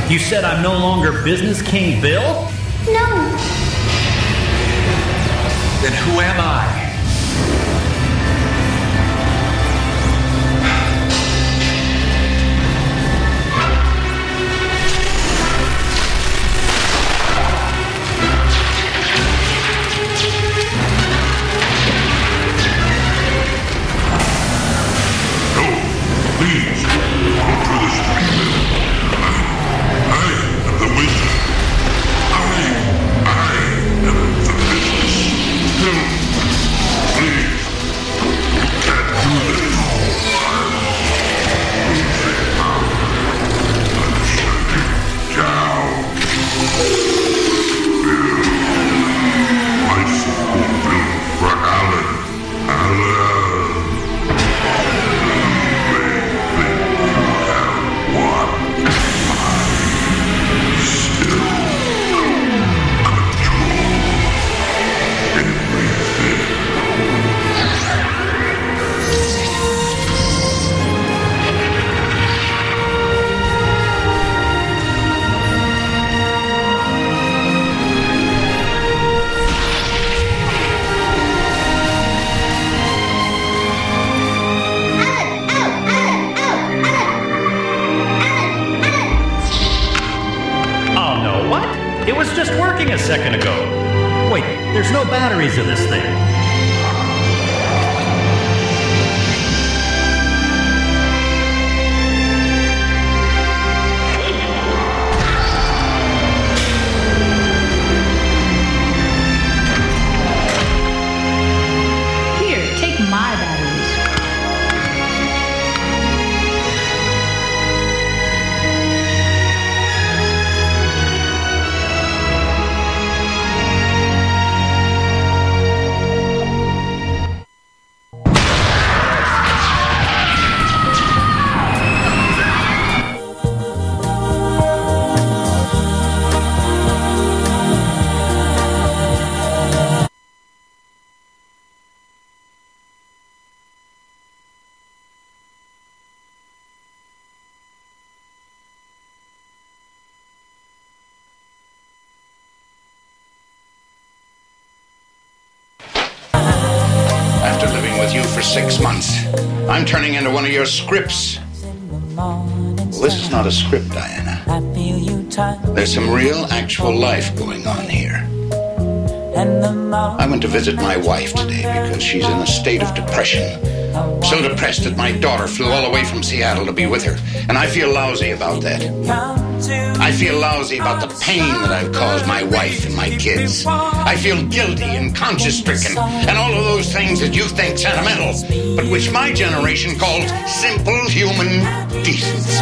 You said I'm no longer Business King Bill? No. Then who am I? A second ago. Wait, there's no batteries in this thing. Here, take my batteries. For 6 months. I'm turning into one of your scripts. Well, this is not a script, Diana. There's some real, actual life going on here. I went to visit my wife today because she's in a state of depression. So depressed that my daughter flew all the way from Seattle to be with her. And I feel lousy about that. I feel lousy about the pain that I've caused my wife and my kids. I feel guilty and conscience-stricken and all of those things that you think sentimental, but which my generation calls simple human decency.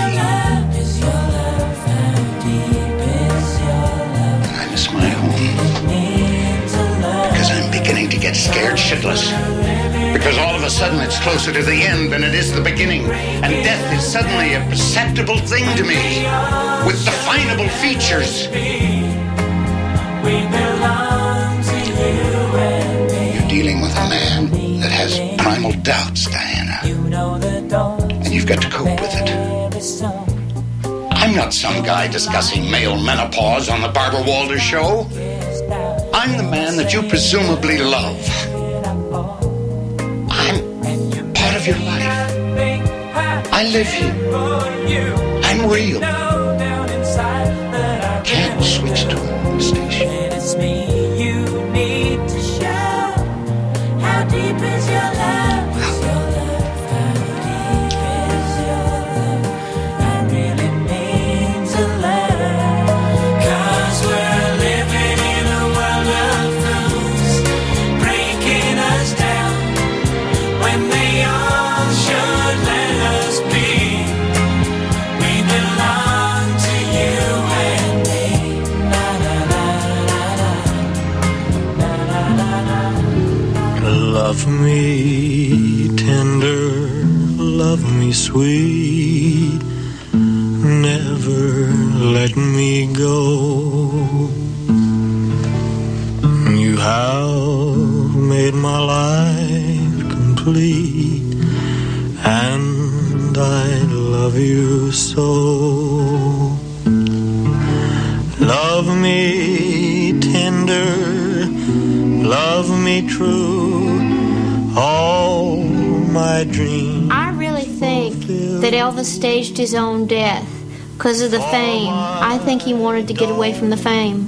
And I miss my home because I'm beginning to get scared shitless. Because all of a sudden it's closer to the end than it is the beginning. And death is suddenly a perceptible thing to me, with definable features. You're dealing with a man that has primal doubts, Diana. And you've got to cope with it. I'm not some guy discussing male menopause on the Barbara Walters show. I'm the man that you presumably love. Of your life. I live here. I'm real. Can't switch to a station. It's me you need to show. How deep is your love? Love me tender, love me sweet, never let me go. You have made my life complete, and I love you so. me true all my dreams. I really think that Elvis staged his own death because of the fame. I think he wanted to get away from the fame.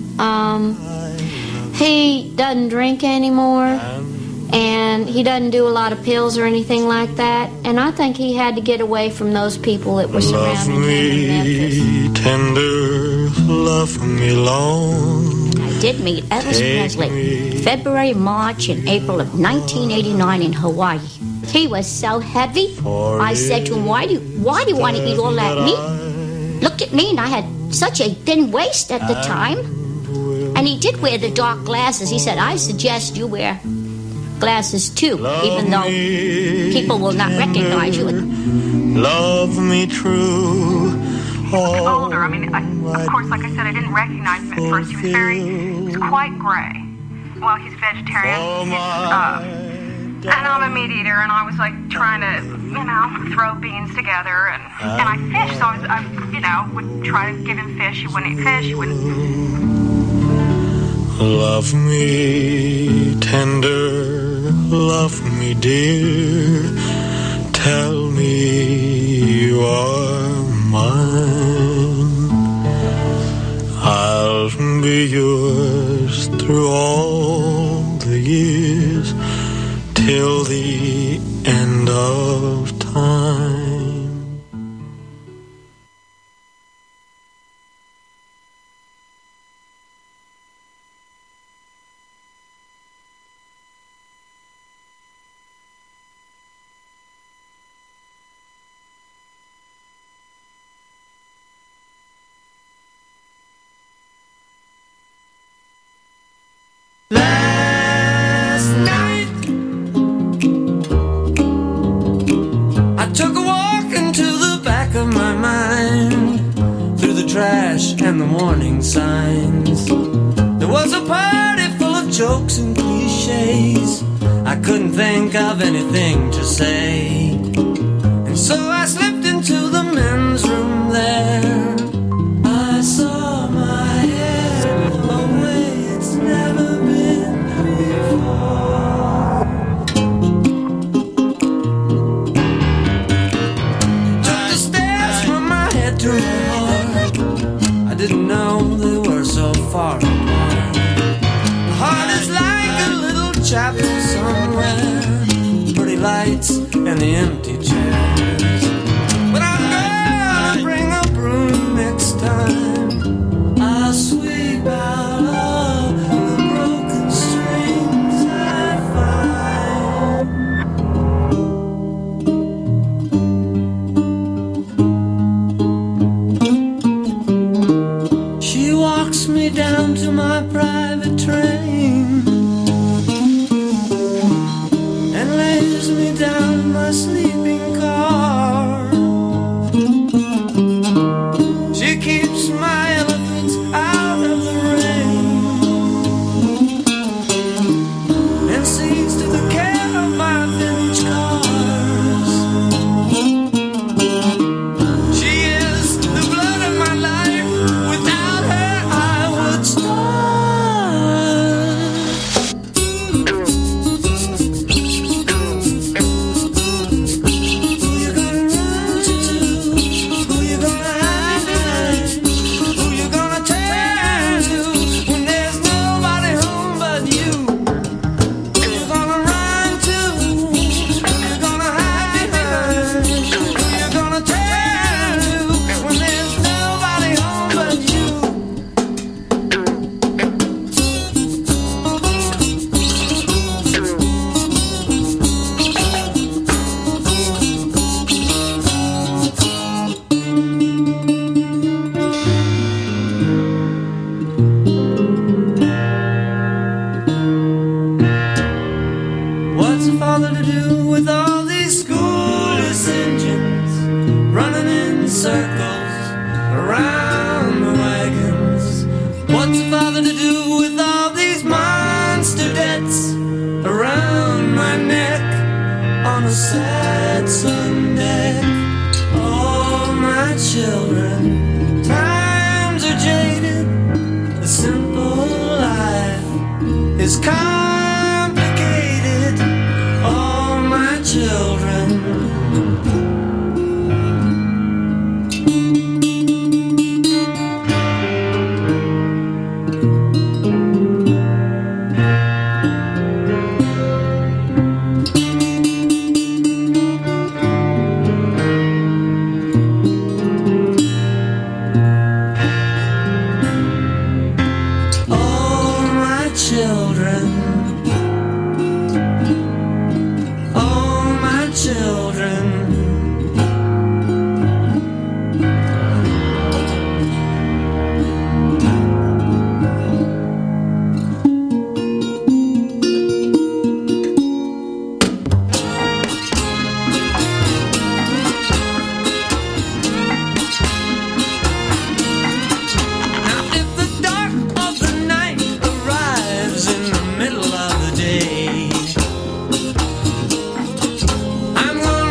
He doesn't drink anymore, and he doesn't do a lot of pills or anything like that. And I think he had to get away from those people that were surrounding him in Memphis. Love me tender, love me long. I did meet Elvis Presley February, March, and April of 1989 in Hawaii. He was so heavy. I said to him, why do you want to eat all that meat? Looked at me, and I had such a thin waist at the time. And he did wear the dark glasses. He said, I suggest you wear glasses too, even though people will not recognize you. Love me true. He was older. I mean, of course, like I said, I didn't recognize him at first. He was quite gray. Well, he's a vegetarian. And I'm a meat eater, and I was like trying to, throw beans together, and I fish, so I would try to give him fish. He wouldn't eat fish. He wouldn't. Love me tender, love me dear. Tell me you are mine. I'll be yours through all the years, till the end of time. Last night I took a walk into the back of my mind, through the trash and the warning signs. There was a party full of jokes and cliches. I couldn't think of anything to say, and so I slipped into the men's room there. I saw my head a way it's never been before. Took the stairs from my head to my heart. I didn't know they were so far apart. The heart is like a little chapel somewhere, pretty lights and the empty chairs. But I'm gonna bring a broom next time. I'll sweep out all the broken strings I find. She walks me down to my private train and lays me down in my sleeping car. She keeps my elephants out of the rain and sees to the care of my vintage cars. She is the blood of my life. Without her I would starve. Who you gonna run to? Who you gonna hide? Who you gonna turn to when there's nobody home but you? Who you gonna run to? Who you gonna hide? Who you gonna turn to when there's nobody home but you? What's a father to do with all these schoolless engines running in circles around the wagons? What's a father to do with all these monster debts around my neck on a sad Sunday? Oh, my children, times are jaded. The simple life is complicated.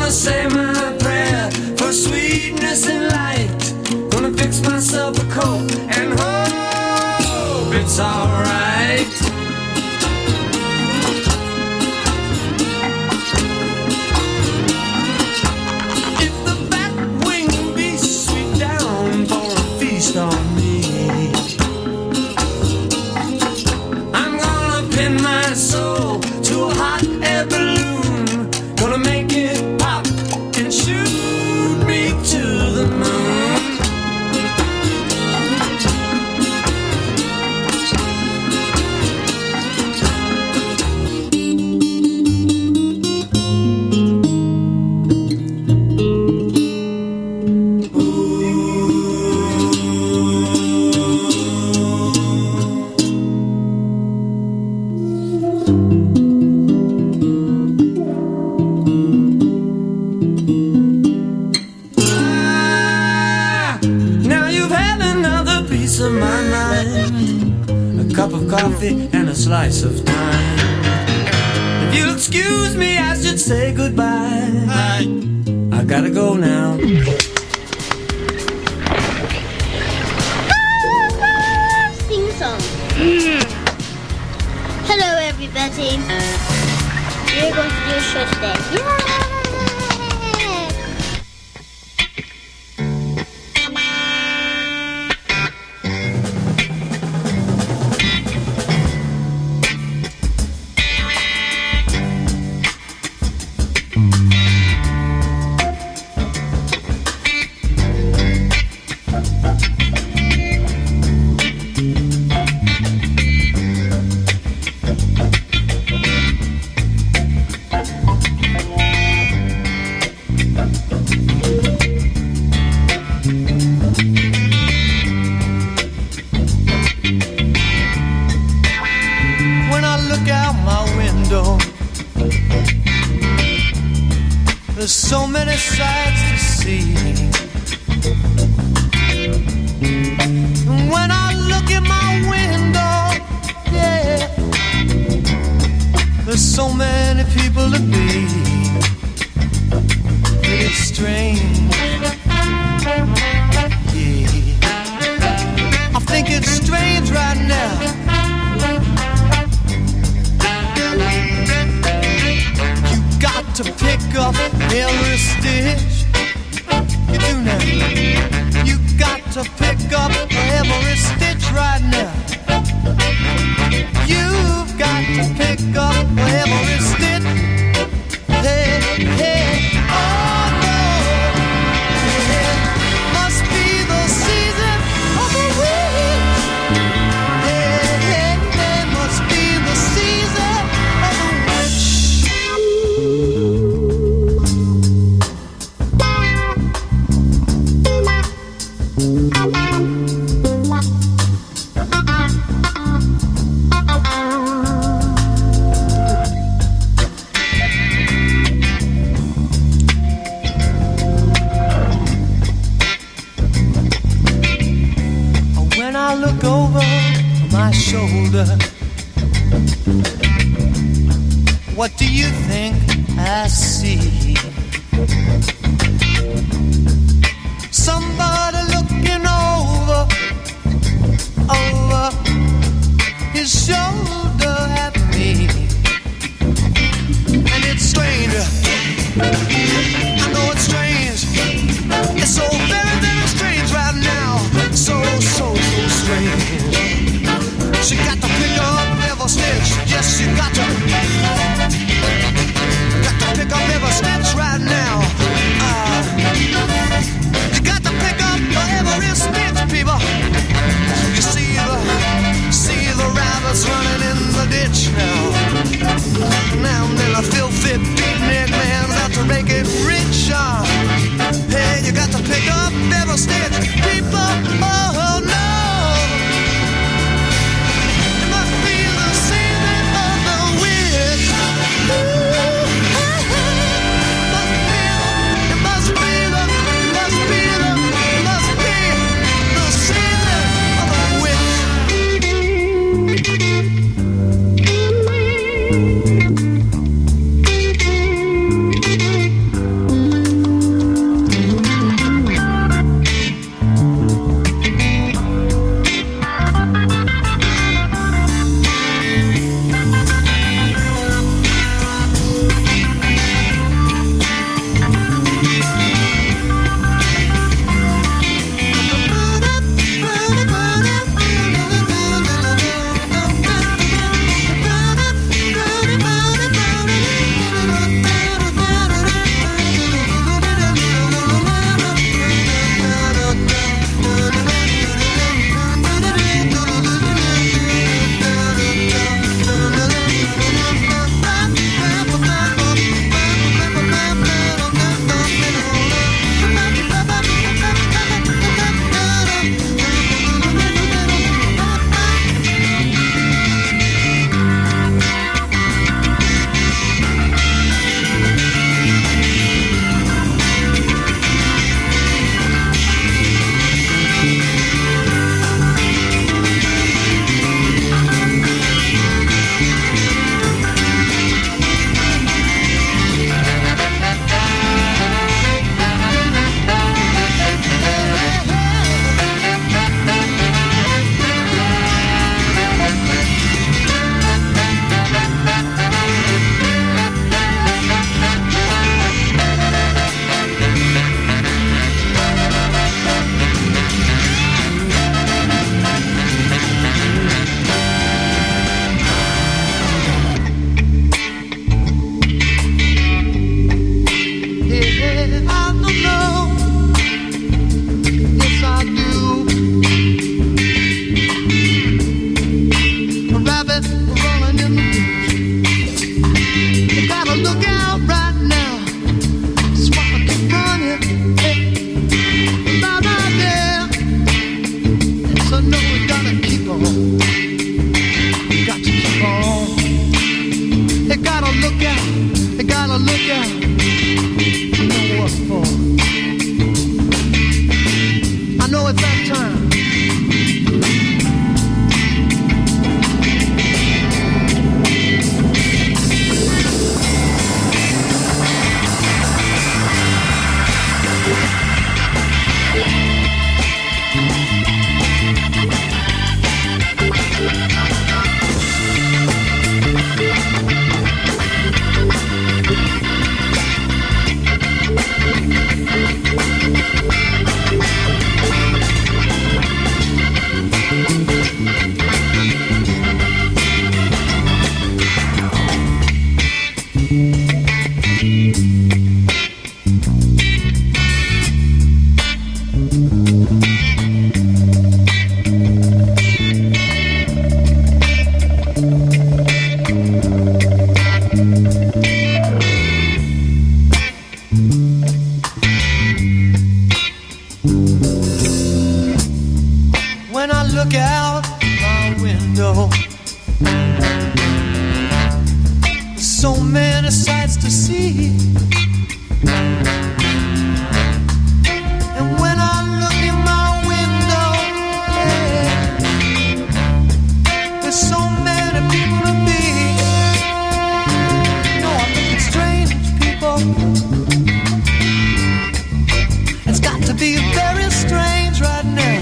gonna say my prayer for sweetness and light. Gonna fix myself a coat and hope it's alright. If the bat wing beast sweep down for a feast on me, I'm gonna pin my soul to a hot air balloon. Gonna make it pop and shoot me to the moon. Coffee and a slice of time. If you'll excuse me, I should say goodbye. I gotta go now. Sing song. Hello, everybody. We're going to do a show today. Yeah! There's so many sights to see. And when I look in my window, yeah, there's so many people to be. It's strange, yeah. I think it's strange right now. To pick up every stitch you do now. You got to pick up every stitch right now. You've got to pick up every stitch. Hey, hey, oh no, it must be the season of the witch. Hey, hey, hey, must be the season of the witch. When I look over my shoulder, what do you think I see? Somebody looking over his shoulder at me. And it's strange, I know it's strange. It's so very, very strange right now. So strange. She got to pick up every stitch. Yes, you got to pick up every stitch right now. You got to pick up every stitch, people. You see the rabbits running in the ditch now. Now and then a filthy beatnik man's out to make it rich. Hey, you got to pick up every stitch, people. Oh no. It must be the season of the wind. look out my window, so many sights to see. And when I look in my window, yeah, there's so many people to meet. No, I'm looking strange, people. It's got to be very strange right now.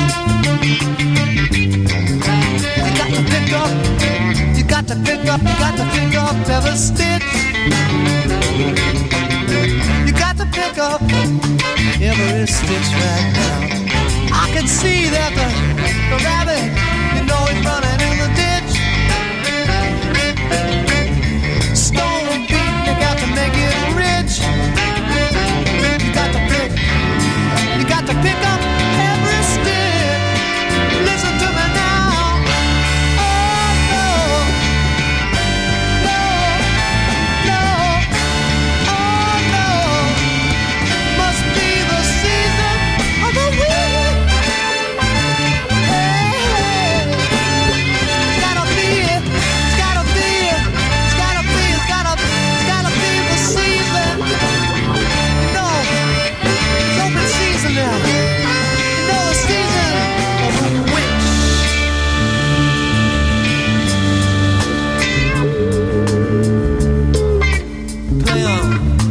You got to pick up, you got to pick up, you got to pick up every stitch. You got to pick up every stitch right now. I can see that the rabbit, you know, he's running in the ditch. Stone beating, you got to make it rich. You got to pick up every stitch. Listen to me now. Oh no, no, no. Oh no, must be the season of the week. Hey, it's gotta be, it's gotta be, it's gotta be, it's gotta be the season. No, it's open season now. You know the season of the witch. Play on.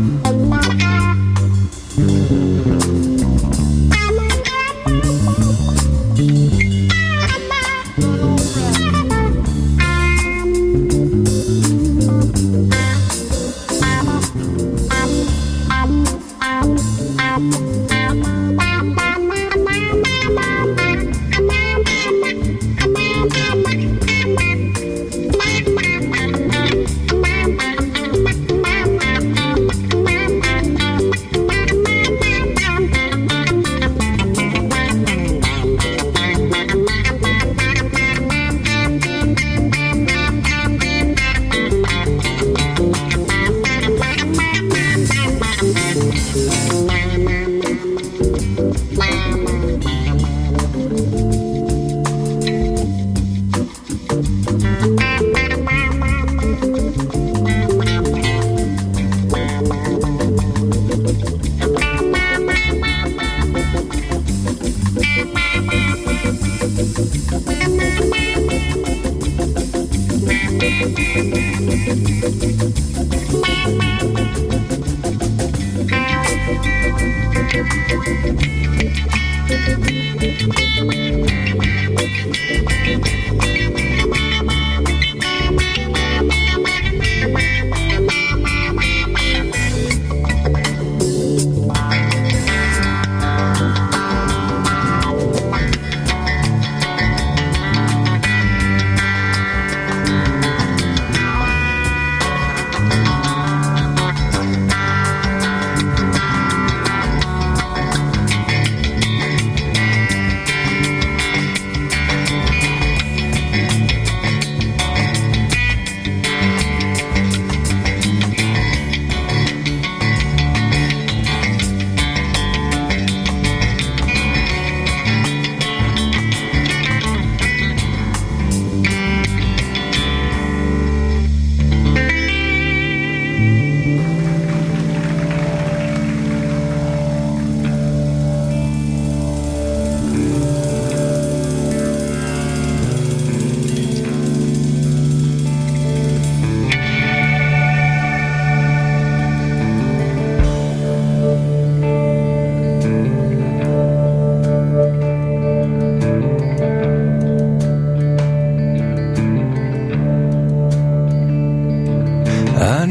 I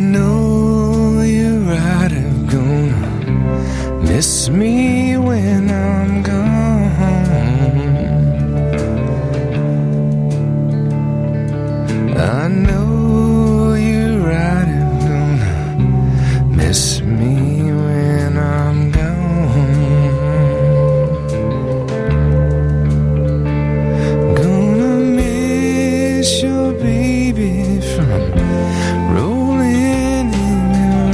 know you're right, I'm gonna miss me when I'm gone. I know you're right, I'm gonna miss me when I'm gone. Gonna miss your baby from rolling in your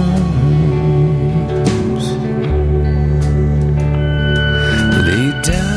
arms. Lay down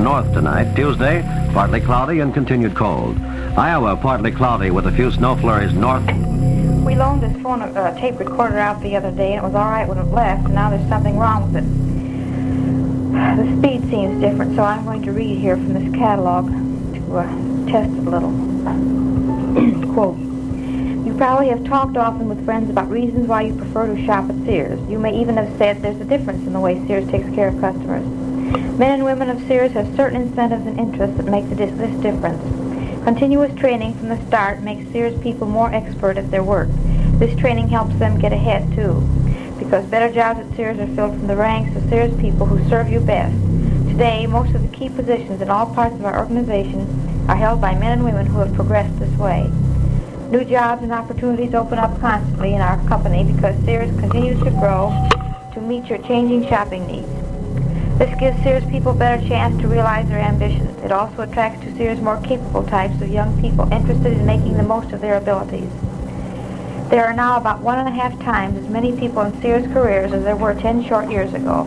north tonight. Tuesday, partly cloudy and continued cold. Iowa, partly cloudy with a few snow flurries north. We loaned this phone tape recorder out the other day, and it was all right when it left, and now there's something wrong with it. The speed seems different, so I'm going to read here from this catalog to test it a little. Quote, you probably have talked often with friends about reasons why you prefer to shop at Sears. You may even have said there's a difference in the way Sears takes care of customers. Men and women of Sears have certain incentives and interests that make this difference. Continuous training from the start makes Sears people more expert at their work. This training helps them get ahead, too, because better jobs at Sears are filled from the ranks of Sears people who serve you best. Today, most of the key positions in all parts of our organization are held by men and women who have progressed this way. New jobs and opportunities open up constantly in our company because Sears continues to grow to meet your changing shopping needs. This gives Sears people a better chance to realize their ambitions. It also attracts to Sears more capable types of young people interested in making the most of their abilities. There are now about 1.5 times as many people in Sears careers as there were 10 short years ago.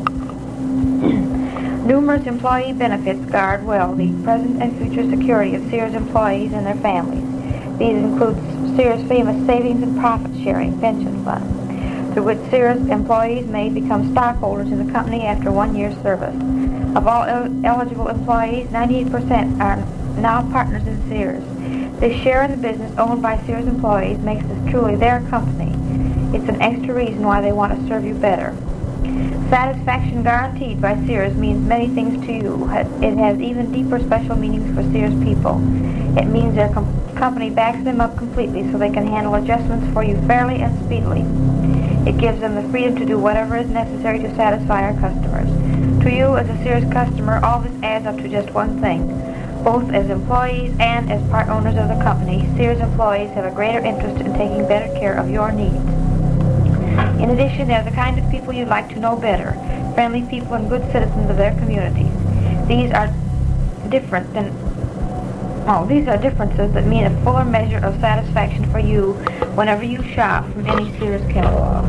Numerous employee benefits guard well the present and future security of Sears employees and their families. These include Sears' famous savings and profit-sharing pension fund, through which Sears employees may become stockholders in the company after 1 year's service. Of all eligible employees, 98% are now partners in Sears. This share in the business owned by Sears employees makes this truly their company. It's an extra reason why they want to serve you better. Satisfaction guaranteed by Sears means many things to you. It has even deeper special meanings for Sears people. It means their company backs them up completely so they can handle adjustments for you fairly and speedily. It gives them the freedom to do whatever is necessary to satisfy our customers. To you, as a Sears customer, all this adds up to just one thing. Both as employees and as part owners of the company, Sears employees have a greater interest in taking better care of your needs. In addition, they're the kind of people you'd like to know better, friendly people and good citizens of their communities. These are differences that mean a fuller measure of satisfaction for you whenever you shop from any Sears catalog.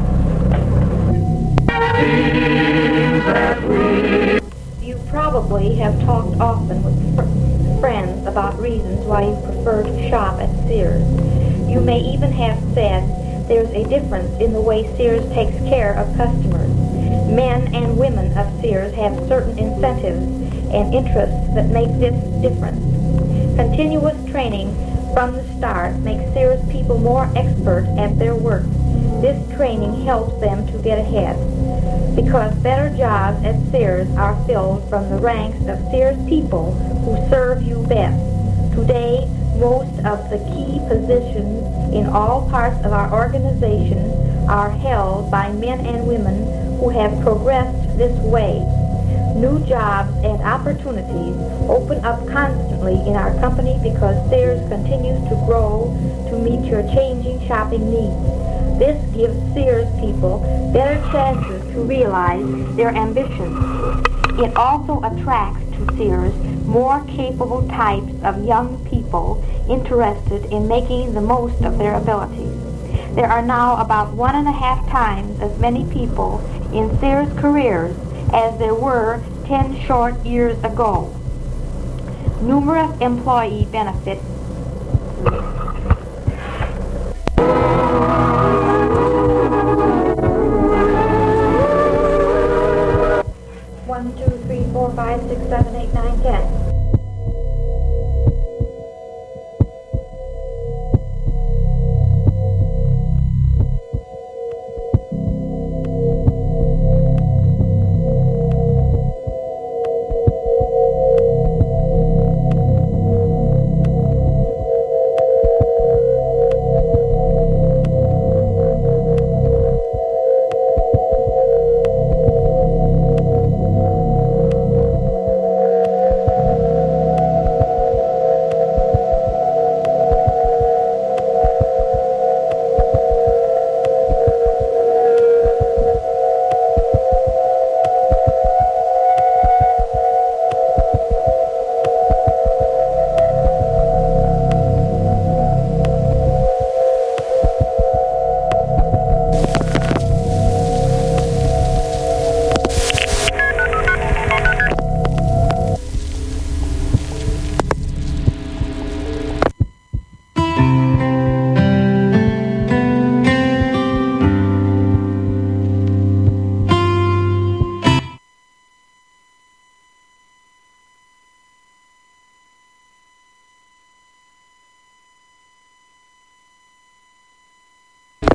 You probably have talked often with friends about reasons why you prefer to shop at Sears. You may even have said there's a difference in the way Sears takes care of customers. Men and women of Sears have certain incentives and interests that make this difference. Continuous training from the start makes Sears people more expert at their work. This training helps them to get ahead, because better jobs at Sears are filled from the ranks of Sears people who serve you best. Today, most of the key positions in all parts of our organization are held by men and women who have progressed this way. New jobs and opportunities open up constantly in our company because Sears continues to grow to meet your changing shopping needs. This gives Sears people better chances to realize their ambitions. It also attracts to Sears more capable types of young people interested in making the most of their abilities. There are now about 1.5 times as many people in Sears careers as there were 10 short years ago. Numerous employee benefits. One, two, three, four, 5, 6, 7, 8, 9, 10.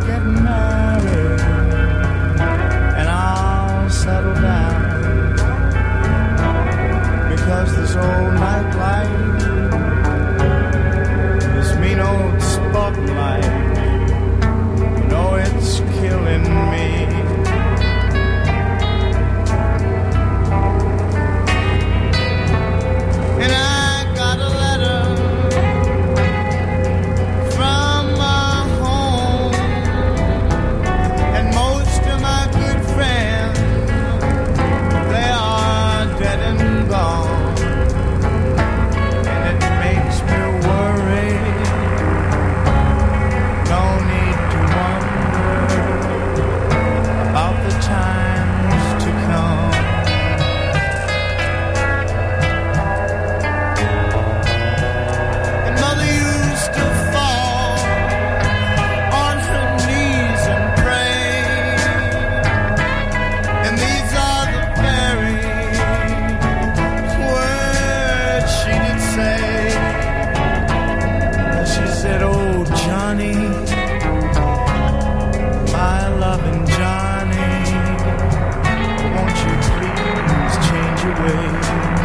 getting married, and I'll settle down, because this old nightlife, this mean old spotlight, you know it's killing me. And I got a letter from my home, and most of my good friends, they are dead and gone, and it makes me worry. No need to wonder about the times to come. My loving Johnny, won't you please change your ways?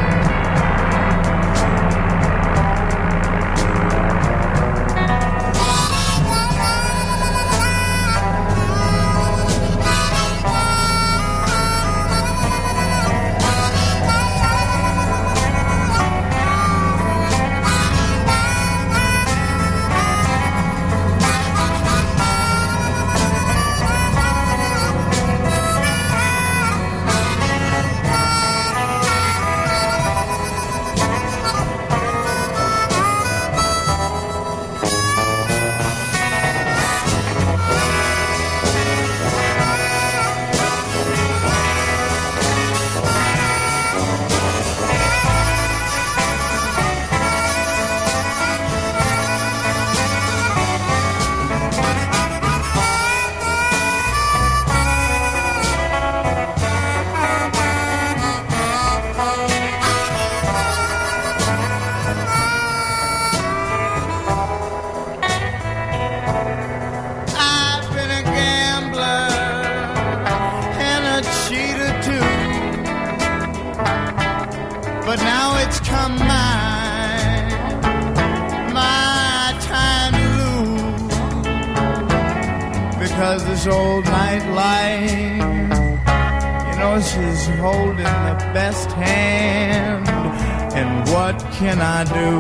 But now it's come my time to lose, because this old nightlife, you know, she's holding the best hand, and what can I do?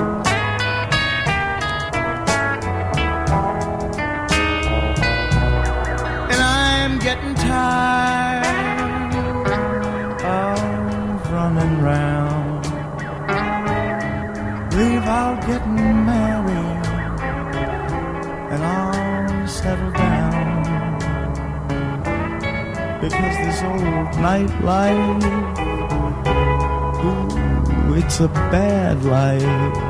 And I'm getting tired of running round. Believe I'll get married, and I'll settle down, because this old nightlife, ooh, it's a bad life.